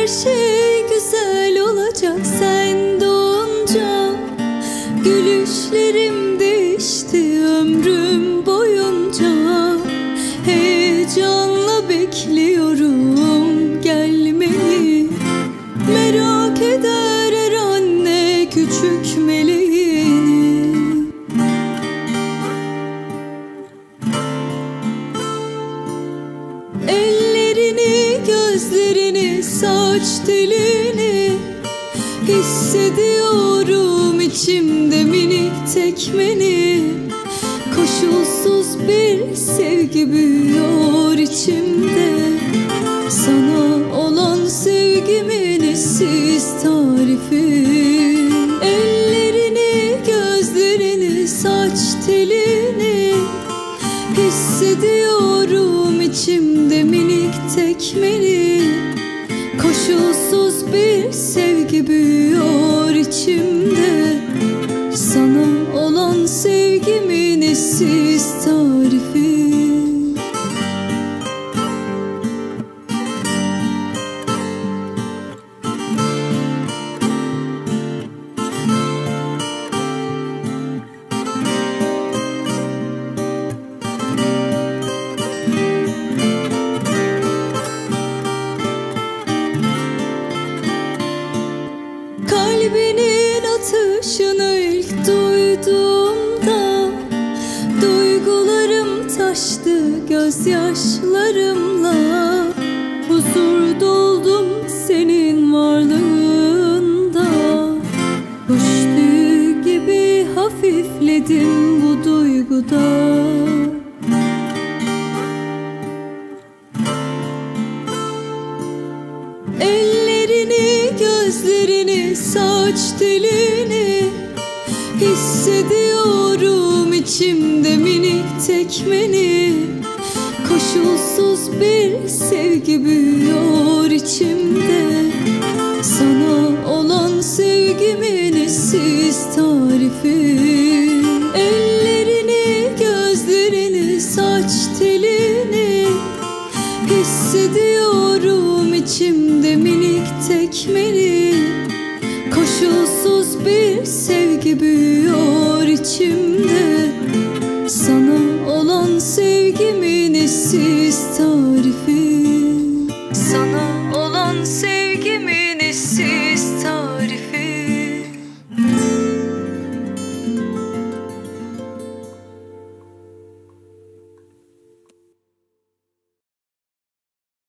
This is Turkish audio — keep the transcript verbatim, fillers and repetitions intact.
her şey güzel olacak sen doğunca. Gülüşlerim değişti ömrüm boyunca. Heyecanla bekliyorum gelmeyi. Merak eder her anne küçük meleğini. Ellerini, gözlerini, saç telini hissediyorum içimde minik tekmeni. Koşulsuz bir sevgi büyüyor içimde. Sana olan sevgimin eşsiz tarifi. Ellerini, gözlerini, saç telini hissediyorum içimde minik tekmeni. Koşulsuz bir sevgi büyüyor içimde. Sana olan sevgimin eşsiz tarifi. Kalbinin atışını ilk duyduğumda duygularım taştı gözyaşlarımla. Huzur doldum senin varlığında. Kuş tüyü gibi hafifledim bu duyguda. Ellerini, gözlerini, saç telini hissediyorum içimde minik tekmeni. Koşulsuz bir sevgi büyüyor içimde. Sana olan sevgimin eşsiz tarifi. Ellerini, gözlerini, saç telini hissediyorum içimde minik tekmeni. Koşulsuz bir sevgi büyüyor içimde. Sana olan sevgimin eşsiz